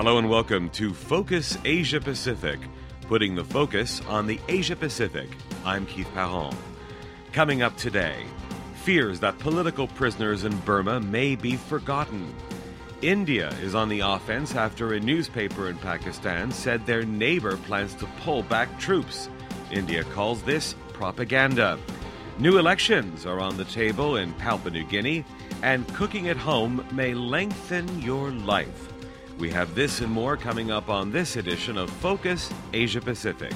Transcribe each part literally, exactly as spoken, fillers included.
Hello and welcome to Focus Asia Pacific, putting the focus on the Asia Pacific. I'm Keith Parron. Coming up today, fears that political prisoners in Burma may be forgotten. India is on the offense after a newspaper in Pakistan said their neighbor plans to pull back troops. India calls this propaganda. New elections are on the table in Papua New Guinea, and cooking at home may lengthen your life. We have this and more coming up on this edition of Focus Asia Pacific.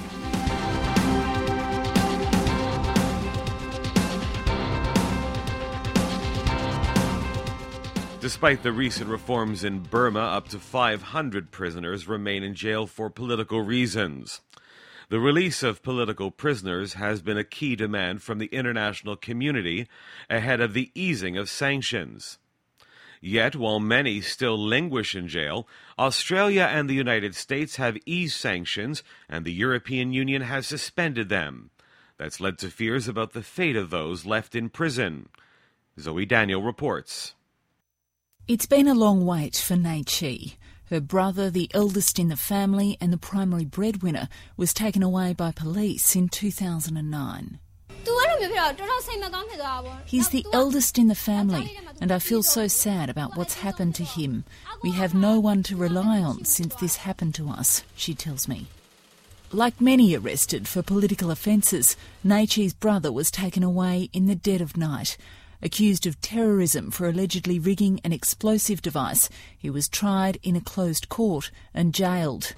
Despite the recent reforms in Burma, up to five hundred prisoners remain in jail for political reasons. The release of political prisoners has been a key demand from the international community ahead of the easing of sanctions. Yet, while many still languish in jail, Australia and the United States have eased sanctions and the European Union has suspended them. That's led to fears about the fate of those left in prison. Zoe Daniel reports. It's been a long wait for Nei Chi. Her brother, the eldest in the family and the primary breadwinner, was taken away by police in two thousand nine. He's the eldest in the family, and I feel so sad about what's happened to him. We have no one to rely on since this happened to us, she tells me. Like many arrested for political offences, Nei Chi's brother was taken away in the dead of night. Accused of terrorism for allegedly rigging an explosive device, he was tried in a closed court and jailed.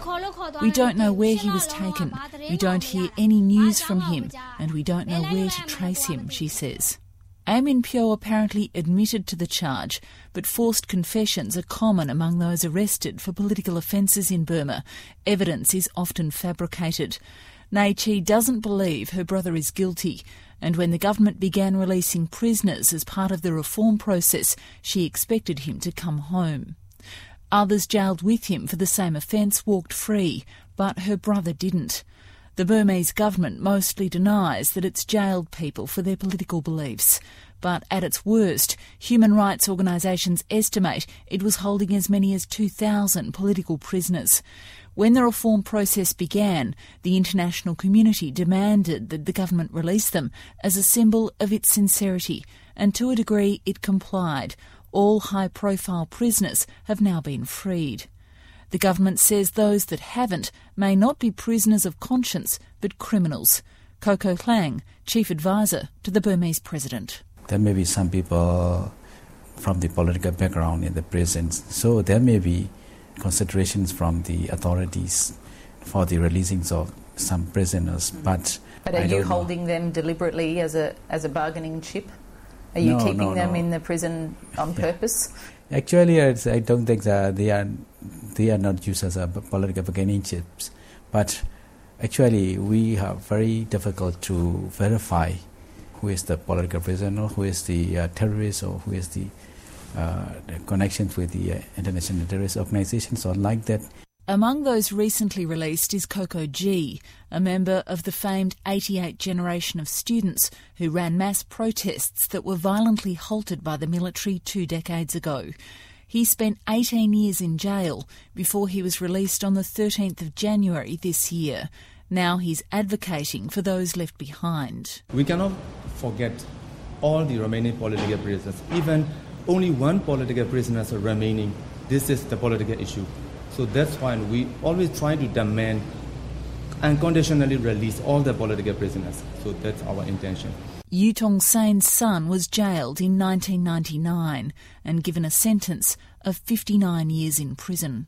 We don't know where he was taken. We don't hear any news from him, and we don't know where to trace him, she says. Amin Pyo apparently admitted to the charge, but forced confessions are common among those arrested for political offences in Burma. Evidence is often fabricated. Nei Chi doesn't believe her brother is guilty, and when the government began releasing prisoners as part of the reform process, she expected him to come home. Others jailed with him for the same offence walked free, but her brother didn't. The Burmese government mostly denies that it's jailed people for their political beliefs. But at its worst, human rights organisations estimate it was holding as many as two thousand political prisoners. When the reform process began, the international community demanded that the government release them as a symbol of its sincerity, and to a degree it complied. All high-profile prisoners have now been freed. The government says those that haven't may not be prisoners of conscience, but criminals. Coco Klang, chief advisor to the Burmese president. There may be some people from the political background in the prisons, so there may be considerations from the authorities for the releasing of some prisoners, mm. but But are I you don't holding know. them deliberately as a as a bargaining chip? Are you no, keeping no, them no. in the prison on Yeah. purpose? Actually, it's, I don't think that they are they are not used as a political bargaining chips, but actually we are very difficult to verify who is the political prisoner, who is the uh, terrorist, or who is the Uh, the connections with the uh, international terrorist organizations or like that. Among those recently released is Coco G, a member of the famed eighty-eight generation of students who ran mass protests that were violently halted by the military two decades ago. He spent eighteen years in jail before he was released on the thirteenth of January this year. Now he's advocating for those left behind. We cannot forget all the remaining political prisoners. Even only one political prisoner is remaining. This is the political issue. So that's why we always try to demand unconditionally release all the political prisoners. So that's our intention. U Tong Sain's son was jailed in nineteen ninety-nine and given a sentence of fifty-nine years in prison.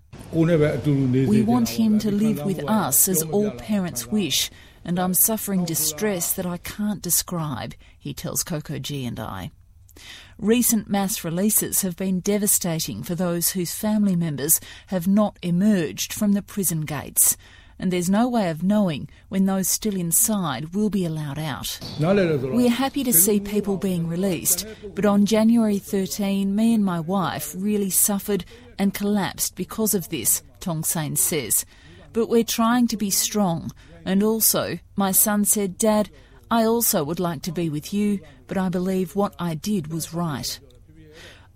We want him to live with us as all parents wish, and I'm suffering distress that I can't describe, he tells Coco G and I. Recent mass releases have been devastating for those whose family members have not emerged from the prison gates, and there's no way of knowing when those still inside will be allowed out. We're happy to see people being released, but on January thirteenth, me and my wife really suffered and collapsed because of this, Tong Sain says. But we're trying to be strong, and also, my son said, Dad, I also would like to be with you, but I believe what I did was right.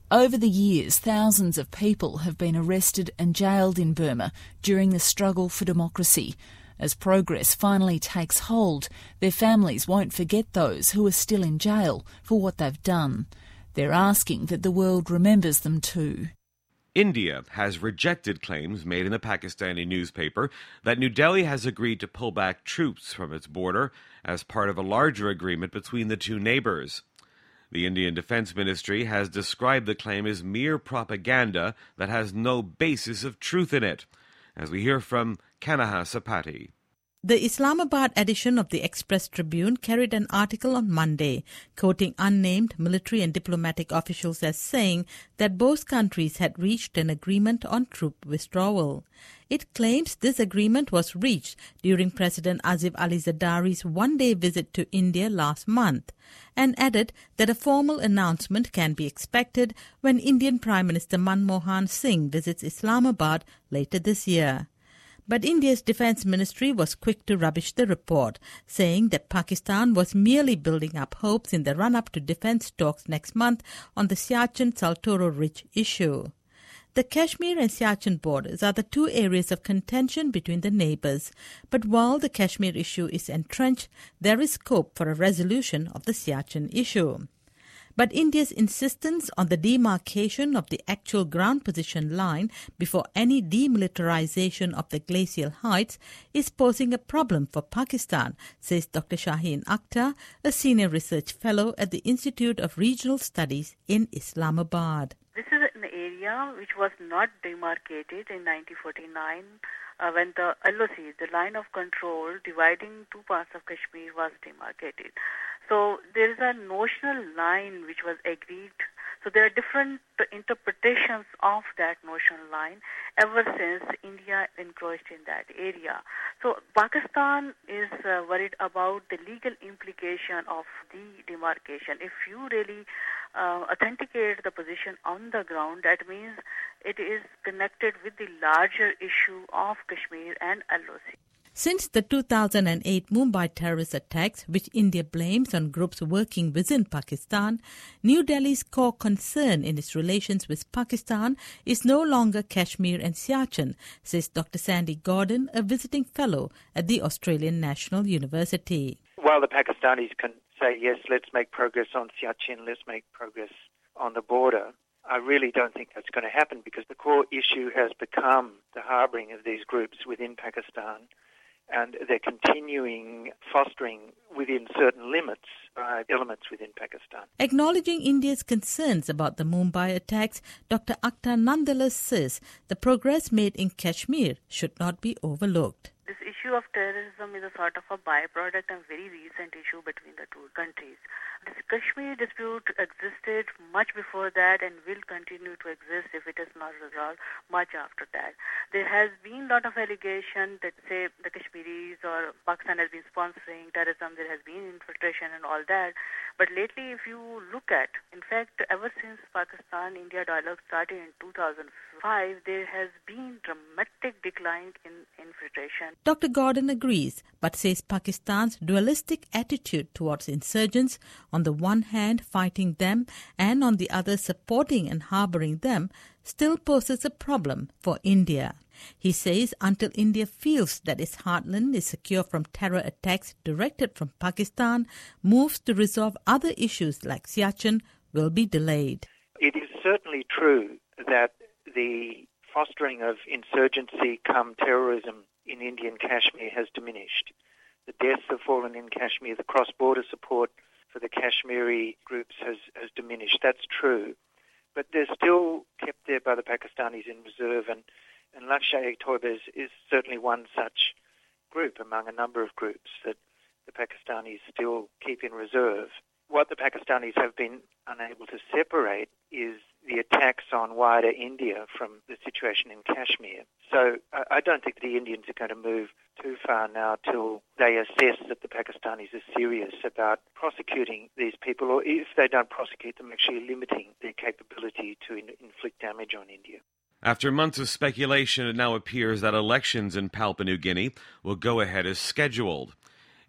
Over the years, thousands of people have been arrested and jailed in Burma during the struggle for democracy. As progress finally takes hold, their families won't forget those who are still in jail for what they've done. They're asking that the world remembers them too. India has rejected claims made in the Pakistani newspaper that New Delhi has agreed to pull back troops from its border as part of a larger agreement between the two neighbours. The Indian Defence Ministry has described the claim as mere propaganda that has no basis of truth in it, as we hear from Kanaha Sapati. The Islamabad edition of the Express Tribune carried an article on Monday, quoting unnamed military and diplomatic officials as saying that both countries had reached an agreement on troop withdrawal. It claims this agreement was reached during President Asif Ali Zardari's one-day visit to India last month, and added that a formal announcement can be expected when Indian Prime Minister Manmohan Singh visits Islamabad later this year. But India's Defence Ministry was quick to rubbish the report, saying that Pakistan was merely building up hopes in the run-up to defence talks next month on the Siachen-Saltoro Ridge issue. The Kashmir and Siachen borders are the two areas of contention between the neighbours, but while the Kashmir issue is entrenched, there is scope for a resolution of the Siachen issue. But India's insistence on the demarcation of the actual ground position line before any demilitarization of the glacial heights is posing a problem for Pakistan, says Doctor Shaheen Akhtar, a senior research fellow at the Institute of Regional Studies in Islamabad. This is an area which was not demarcated in nineteen forty-nine uh, when the L O C, the line of control dividing two parts of Kashmir, was demarcated. So there is a notional line which was agreed. So there are different interpretations of that notional line ever since India encroached in that area. So Pakistan is uh, worried about the legal implication of the demarcation. If you really uh, authenticate the position on the ground, that means it is connected with the larger issue of Kashmir and L O C. Since the two thousand eight Mumbai terrorist attacks, which India blames on groups working within Pakistan, New Delhi's core concern in its relations with Pakistan is no longer Kashmir and Siachen, says Doctor Sandy Gordon, a visiting fellow at the Australian National University. While the Pakistanis can say, yes, let's make progress on Siachen, let's make progress on the border, I really don't think that's going to happen because the core issue has become the harbouring of these groups within Pakistan, and they're continuing fostering within certain limits by elements within Pakistan. Acknowledging India's concerns about the Mumbai attacks, Doctor Akhtar nonetheless says the progress made in Kashmir should not be overlooked. This issue of terrorism is a sort of a byproduct and very recent issue between the two countries. This Kashmir dispute existed much before that and will continue to exist if it is not resolved much after that. There has been a lot of allegation that say the Kashmiris or Pakistan has been sponsoring terrorism, there has been infiltration and all that. But lately, if you look at, in fact, ever since Pakistan-India dialogue started in two thousand five, there has been dramatic decline in infiltration. Doctor Gordon agrees, but says Pakistan's dualistic attitude towards insurgents, on the one hand fighting them and on the other supporting and harbouring them, still poses a problem for India. He says until India feels that its heartland is secure from terror attacks directed from Pakistan, moves to resolve other issues like Siachen will be delayed. It is certainly true that the fostering of insurgency come terrorism in Indian Kashmir has diminished. The deaths have fallen in Kashmir, the cross-border support for the Kashmiri groups has, has diminished. That's true. But they're still kept there by the Pakistanis in reserve, and, and Lashkar-e-Toiba is, is certainly one such group among a number of groups that the Pakistanis still keep in reserve. What the Pakistanis have been unable to separate is the attacks on wider India from the situation in Kashmir. So I don't think the Indians are going to move too far now till they assess that the Pakistanis are serious about prosecuting these people, or if they don't prosecute them, actually limiting their capability to in- inflict damage on India. After months of speculation, it now appears that elections in Papua New Guinea will go ahead as scheduled.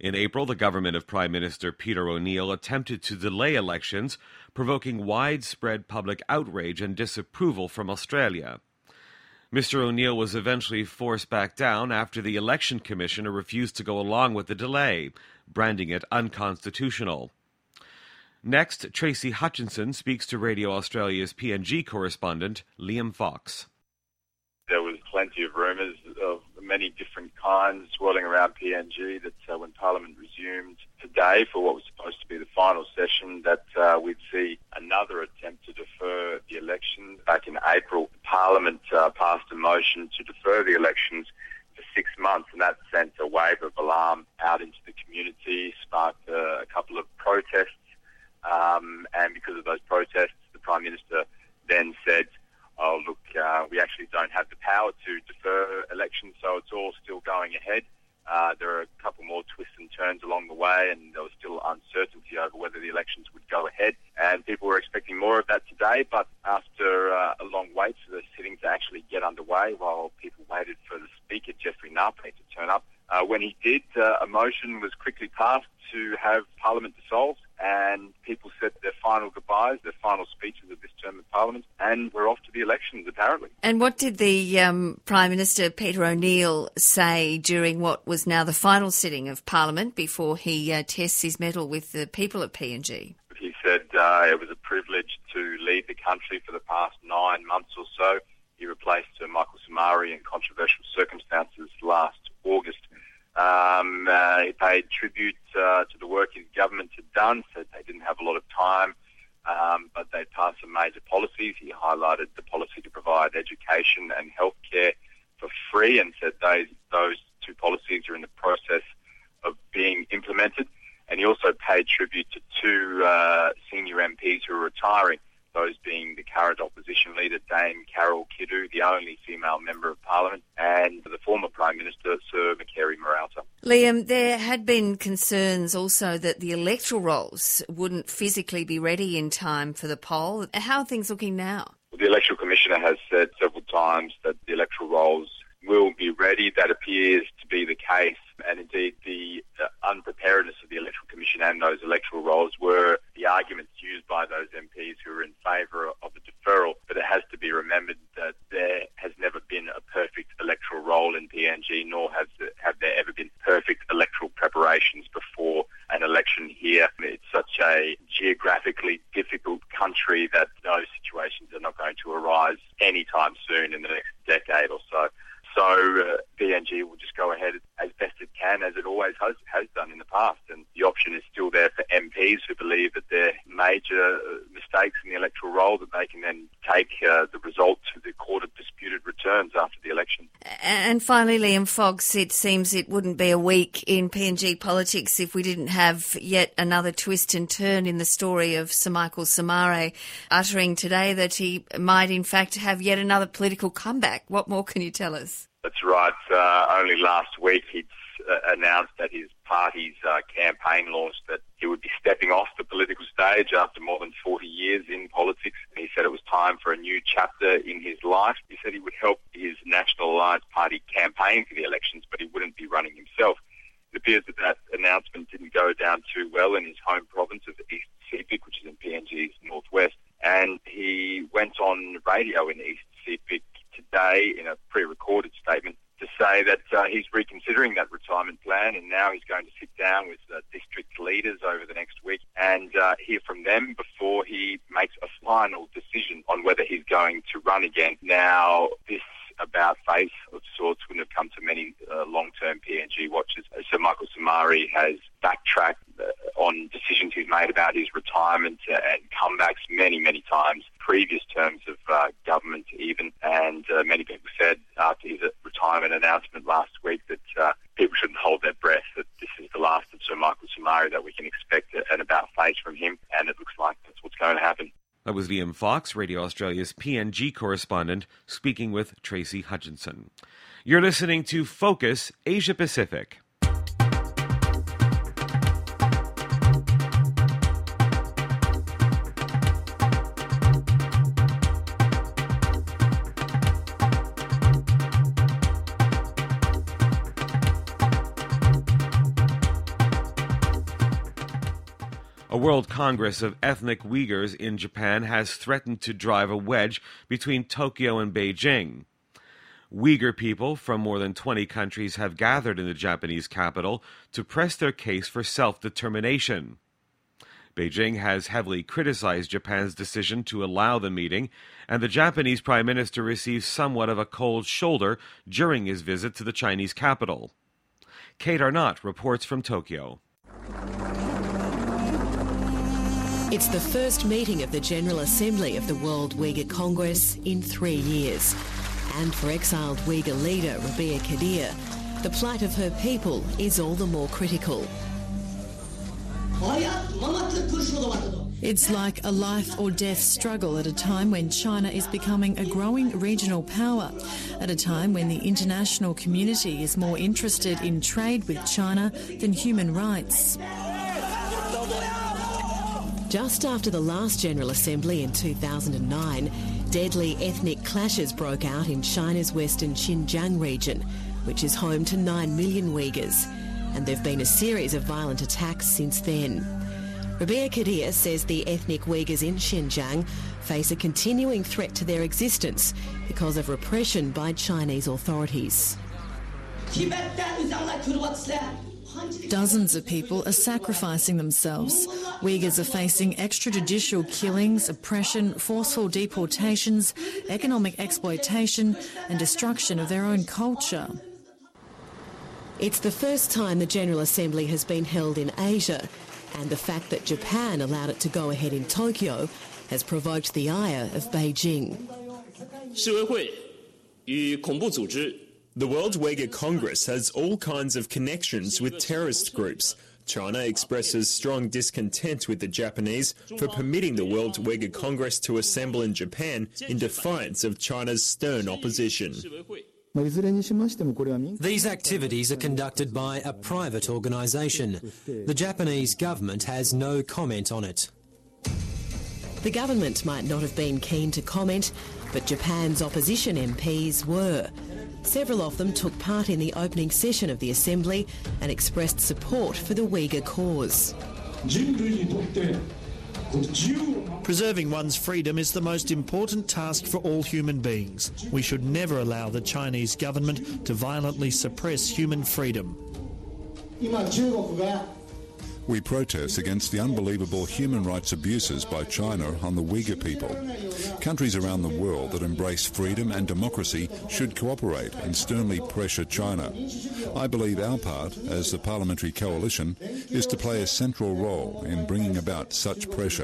In April, the government of Prime Minister Peter O'Neill attempted to delay elections, provoking widespread public outrage and disapproval from Australia. Mister O'Neill was eventually forced back down after the election commissioner refused to go along with the delay, branding it unconstitutional. Next, Tracy Hutchinson speaks to Radio Australia's P N G correspondent, Liam Fox. There was plenty of rumours of many different kinds swirling around P N G that uh, when Parliament resumed today for what was supposed to be the final session, that uh, we'd see another attempt to defer the election. Back in April, Parliament uh, passed a motion to defer the elections for six months, and that sent a wave of alarm out into the community, sparked uh, a couple of protests. Um, and because of those protests, the Prime Minister then said, oh, look, uh, we actually don't have the power to defer elections, so it's all still going ahead. Uh, there are a couple more twists and turns along the way, and there was still uncertainty over whether the elections would go ahead. And people were expecting more of that today, but after uh, a long wait for the sitting to actually get underway, while people waited for the Speaker, Jeffrey Napate, to turn up, uh, when he did, uh, a motion was quickly passed to have Parliament dissolved, and people said their final goodbyes, their final speeches of this term of Parliament, and we're off to the elections, apparently. And what did the um, Prime Minister, Peter O'Neill, say during what was now the final sitting of Parliament before he uh, tests his mettle with the people of P N G? He said uh, it was a privilege to lead the country for the past nine months or so. He replaced uh, Michael Somare in controversial circumstances last August. Um, uh, he paid tribute uh, to the work his government had done, said they didn't have a lot of time, um, but they'd passed some major policies. He highlighted the policy to provide education and healthcare for free and said those, those two policies are in the process of being implemented. And he also paid tribute to two uh, senior M Ps who are retiring, those being the current opposition leader, Dame Carol Kiddu, the only female member of Parliament, and the former Prime Minister, Sir Macquarie Muralta. Liam, there had been concerns also that the electoral rolls wouldn't physically be ready in time for the poll. How are things looking now? Well, the Electoral Commissioner has said several times that the electoral rolls will be ready. That appears to be the case. And indeed, the uh, unpreparedness of the Electoral Commission and those electoral rolls were the arguments used by those M Ps who were in favour of the deferral. But it has to be remembered that there has never been a perfect electoral roll in P N G, nor has there, have there ever been perfect electoral preparations before an election here. It's such a geographically difficult country that those situations are not going to arise anytime soon in the next decade or so. So uh, P N G will just go ahead as best it can, as it always has, has done in the past. And the option is still there for M Ps who believe that there are major mistakes in the electoral roll, that they can then take uh, the result to the Court of Disputed Returns after the election. And finally, Liam Fox, it seems it wouldn't be a week in P N G politics if we didn't have yet another twist and turn in the story of Sir Michael Somare uttering today that he might in fact have yet another political comeback. What more can you tell us? That's right. Uh, only last week he'd uh, announced that his party's uh, campaign launched that he would be stepping off the political stage after more than forty years in politics. And he said it was time for a new chapter in his life. He said he would help his National Alliance Party campaign for the elections, but he wouldn't be running himself. It appears that that announcement didn't go down too well in his home province of East Sepik, which is in P N G's northwest. And he went on radio in East Sepik today in a pre-recorded statement to say that uh, he's reconsidering that retirement plan, and now he's going to sit down with uh, district leaders over the next week and uh, hear from them before he makes a final decision on whether he's going to run again. Now, this about face of sorts wouldn't have come to many uh, long-term P N G watchers. Sir Michael Somare has backtracked uh, on decisions he's made about his retirement uh, and comebacks many, many times, previous terms of uh, government even, and uh, many people said after his retirement announcement last week that uh, people shouldn't hold their breath, that this is the last of Sir Michael Somare, that we can expect an about face from him, and it looks like that's what's going to happen. That was Liam Fox, Radio Australia's P N G correspondent, speaking with Tracy Hutchinson. You're listening to Focus Asia Pacific. A World Congress of Ethnic Uyghurs in Japan has threatened to drive a wedge between Tokyo and Beijing. Uyghur people from more than twenty countries have gathered in the Japanese capital to press their case for self-determination. Beijing has heavily criticized Japan's decision to allow the meeting, and the Japanese Prime Minister received somewhat of a cold shoulder during his visit to the Chinese capital. Kate Arnott reports from Tokyo. It's the first meeting of the General Assembly of the World Uyghur Congress in three years. And for exiled Uyghur leader Rabia Kadir, the plight of her people is all the more critical. It's like a life or death struggle at a time when China is becoming a growing regional power, at a time when the international community is more interested in trade with China than human rights. Just after the last General Assembly in two thousand nine, deadly ethnic clashes broke out in China's western Xinjiang region, which is home to nine million Uyghurs, and there have been a series of violent attacks since then. Rabia Kadir says the ethnic Uyghurs in Xinjiang face a continuing threat to their existence because of repression by Chinese authorities. Dozens of people are sacrificing themselves. Uyghurs are facing extrajudicial killings, oppression, forceful deportations, economic exploitation and destruction of their own culture. It's the first time the General Assembly has been held in Asia, and the fact that Japan allowed it to go ahead in Tokyo has provoked the ire of Beijing. The World Uyghur Congress has all kinds of connections with terrorist groups. China expresses strong discontent with the Japanese for permitting the World Uyghur Congress to assemble in Japan in defiance of China's stern opposition. These activities are conducted by a private organisation. The Japanese government has no comment on it. The government might not have been keen to comment, but Japan's opposition M Ps were. Several of them took part in the opening session of the Assembly and expressed support for the Uyghur cause. Preserving one's freedom is the most important task for all human beings. We should never allow the Chinese government to violently suppress human freedom. We protest against the unbelievable human rights abuses by China on the Uyghur people. Countries around the world that embrace freedom and democracy should cooperate and sternly pressure China. I believe our part, as the parliamentary coalition, is to play a central role in bringing about such pressure.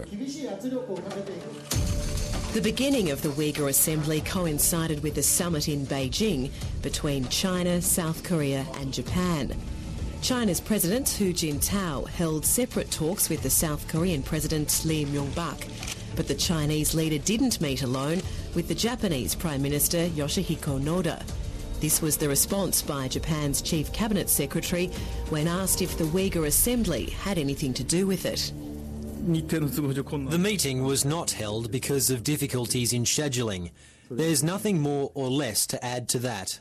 The beginning of the Uyghur Assembly coincided with the summit in Beijing between China, South Korea and Japan. China's President Hu Jintao held separate talks with the South Korean President Lee Myung-bak, but the Chinese leader didn't meet alone with the Japanese Prime Minister Yoshihiko Noda. This was the response by Japan's Chief Cabinet Secretary when asked if the Uyghur Assembly had anything to do with it. The meeting was not held because of difficulties in scheduling. There's nothing more or less to add to that.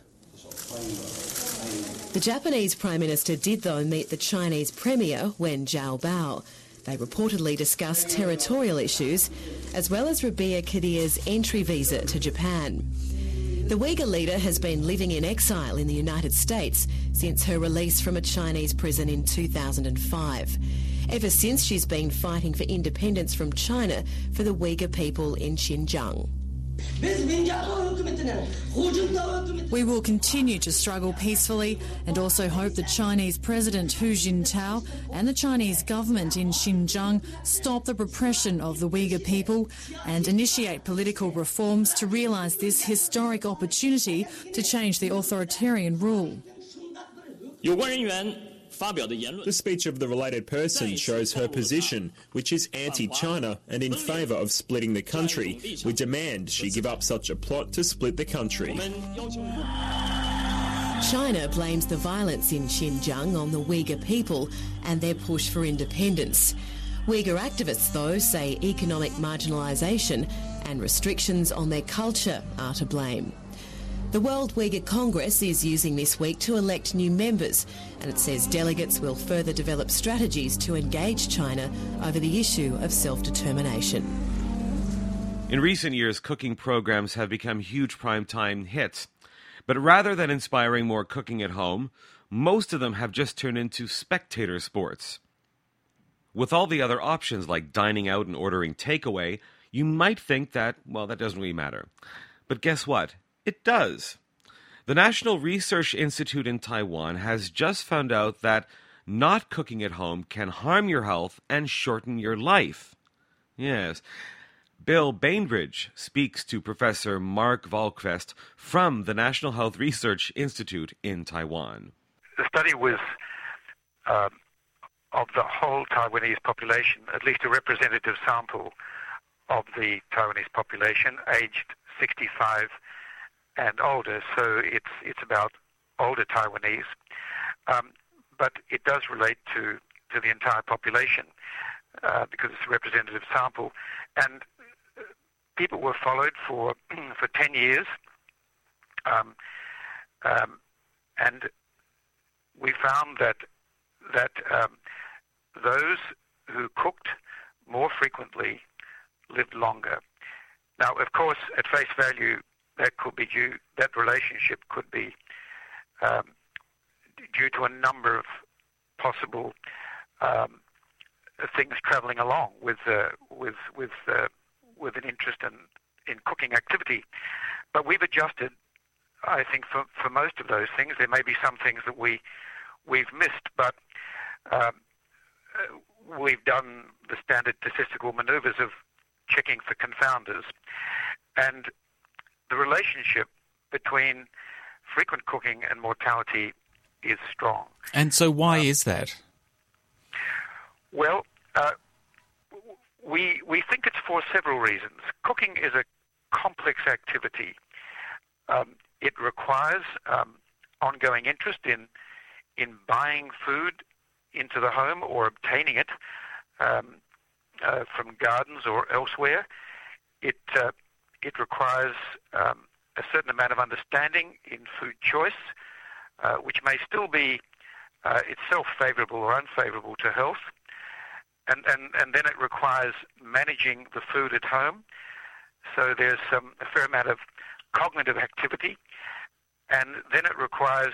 The Japanese Prime Minister did, though, meet the Chinese Premier, Wen Jiabao. They reportedly discussed territorial issues, as well as Rabia Kadir's entry visa to Japan. The Uyghur leader has been living in exile in the United States since her release from a Chinese prison in two thousand five. Ever since, she's been fighting for independence from China for the Uyghur people in Xinjiang. We will continue to struggle peacefully and also hope the Chinese President Hu Jintao and the Chinese government in Xinjiang stop the repression of the Uyghur people and initiate political reforms to realise this historic opportunity to change the authoritarian rule. The speech of the related person shows her position, which is anti-China and in favour of splitting the country. We demand she give up such a plot to split the country. China blames the violence in Xinjiang on the Uyghur people and their push for independence. Uyghur activists, though, say economic marginalisation and restrictions on their culture are to blame. The World Uyghur Congress is using this week to elect new members, and it says delegates will further develop strategies to engage China over the issue of self-determination. In recent years, cooking programs have become huge primetime hits. But rather than inspiring more cooking at home, most of them have just turned into spectator sports. With all the other options like dining out and ordering takeaway, you might think that, well, that doesn't really matter. But guess what? It does. The National Research Institute in Taiwan has just found out that not cooking at home can harm your health and shorten your life. Yes. Bill Bainbridge speaks to Professor Mark Wahlquist from the National Health Research Institute in Taiwan. The study was uh, of the whole Taiwanese population, at least a representative sample of the Taiwanese population, aged sixty-five and older. So it's it's about older Taiwanese, um, but it does relate to, to the entire population uh, because it's a representative sample. And people were followed for for ten years, um, um, and we found that that um, those who cooked more frequently lived longer. Now, of course, at face value, that could be due. That relationship could be um, due to a number of possible um, things travelling along with uh, with with. Uh, with an interest in, in cooking activity. But we've adjusted, I think, for, for most of those things. There may be some things that we, we've missed, but um, we've done the standard statistical manoeuvres of checking for confounders. And the relationship between frequent cooking and mortality is strong. And so why um, is that? Well, uh, We we think it's for several reasons. Cooking is a complex activity. Um, it requires um, ongoing interest in in buying food into the home or obtaining it um, uh, from gardens or elsewhere. It uh, it requires um, a certain amount of understanding in food choice, uh, which may still be uh, itself favourable or unfavourable to health. And, and, and then it requires managing the food at home. So there's um, a fair amount of cognitive activity. And then it requires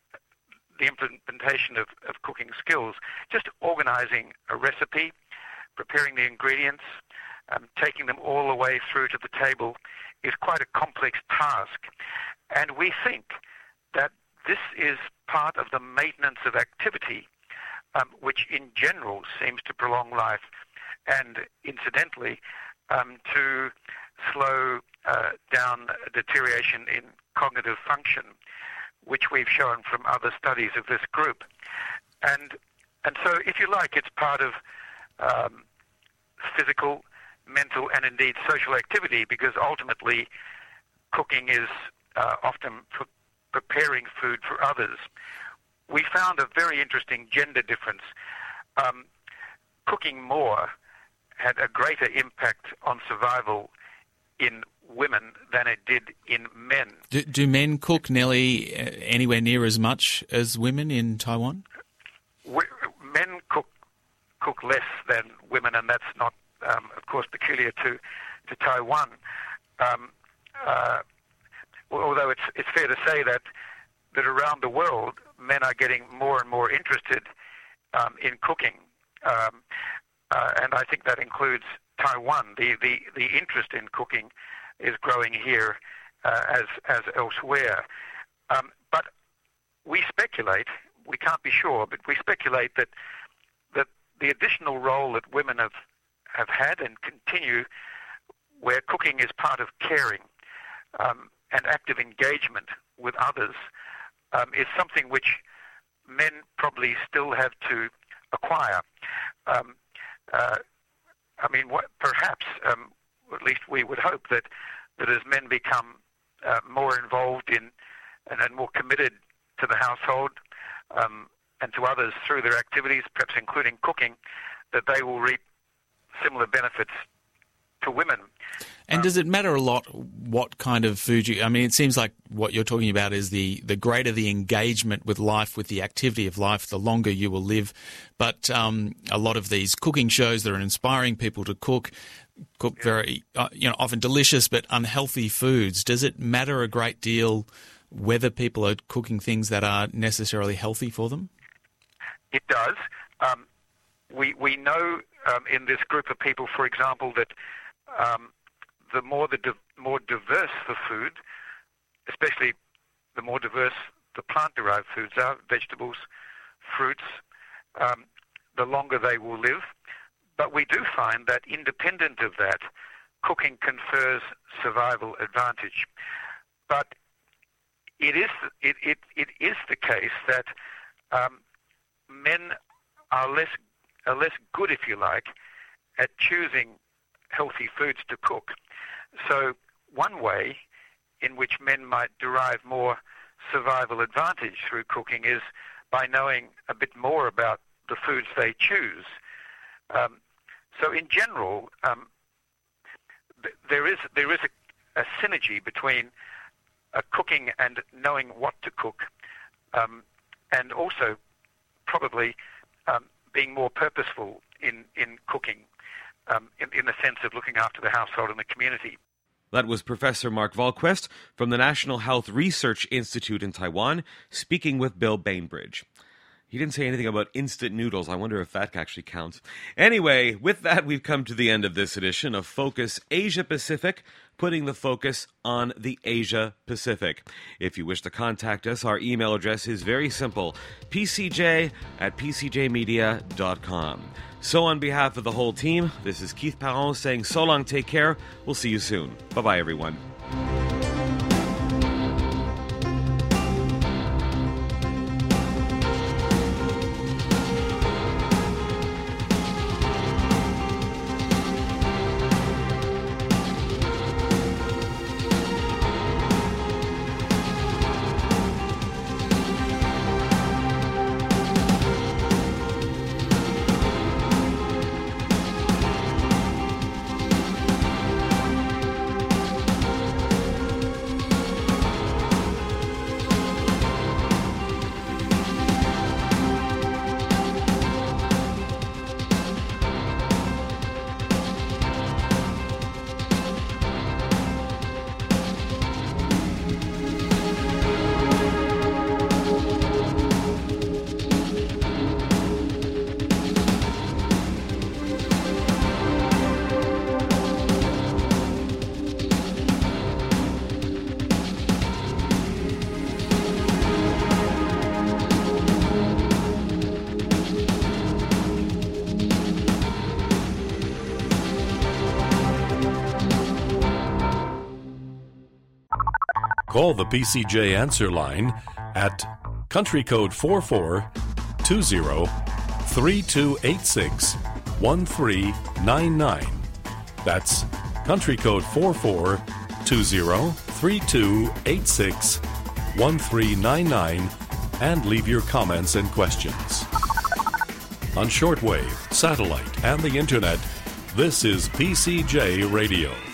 the implementation of, of cooking skills. Just organizing a recipe, preparing the ingredients, um, taking them all the way through to the table is quite a complex task. And we think that this is part of the maintenance of activity, Um, which in general seems to prolong life and, incidentally, um, to slow uh, down deterioration in cognitive function, which we've shown from other studies of this group. And and so, if you like, it's part of um, physical, mental, and indeed social activity, because ultimately cooking is uh, often pre- preparing food for others. We found a very interesting gender difference. Um, cooking more had a greater impact on survival in women than it did in men. Do, do men cook nearly anywhere near as much as women in Taiwan? We, men cook cook less than women, and that's not, um, of course, peculiar to to Taiwan. Um, uh, although it's it's fair to say that that around the world, men are getting more and more interested um, in cooking, um, uh, and I think that includes Taiwan. The, the the interest in cooking is growing here uh, as as elsewhere. Um, but we speculate, we can't be sure, but we speculate that that the additional role that women have have had and continue, where cooking is part of caring um, and active engagement with others, Um, is something which men probably still have to acquire. Um, uh, I mean, what, perhaps, um, at least we would hope that, that as men become uh, more involved in and, and more committed to the household um, and to others through their activities, perhaps including cooking, that they will reap similar benefits to women. And does it matter a lot what kind of food you... I mean, it seems like what you're talking about is the, the greater the engagement with life, with the activity of life, the longer you will live. But um, a lot of these cooking shows that are inspiring people to cook, cook yeah. very, uh, you know, often delicious but unhealthy foods. Does it matter a great deal whether people are cooking things that are necessarily healthy for them? It does. Um, we, we know um, in this group of people, for example, that... Um, the more the di- more diverse the food, especially the more diverse the plant-derived foods are, vegetables, fruits, um, the longer they will live. But we do find that independent of that, cooking confers survival advantage. But it is it, it, it is the case that um, men are less are less good, if you like, at choosing healthy foods to cook. So one way in which men might derive more survival advantage through cooking is by knowing a bit more about the foods they choose. Um, so in general, um, th- there is there is a, a synergy between uh, cooking and knowing what to cook, um, and also probably um, being more purposeful in, in cooking. Um, in, in the sense of looking after the household and the community. That was Professor Mark Wahlquist from the National Health Research Institute in Taiwan, speaking with Bill Bainbridge. He didn't say anything about instant noodles. I wonder if that actually counts. Anyway, with that, we've come to the end of this edition of Focus Asia Pacific, putting the focus on the Asia Pacific. If you wish to contact us, our email address is very simple, p c j at p c j media dot com. So on behalf of the whole team, this is Keith Parent saying so long, take care. We'll see you soon. Bye-bye, everyone. Call the P C J answer line at country code four four two zero three two eight six one three nine nine. That's country code four four two zero three two eight six one three nine nine and leave your comments and questions. On shortwave, satellite, and the internet, this is P C J Radio.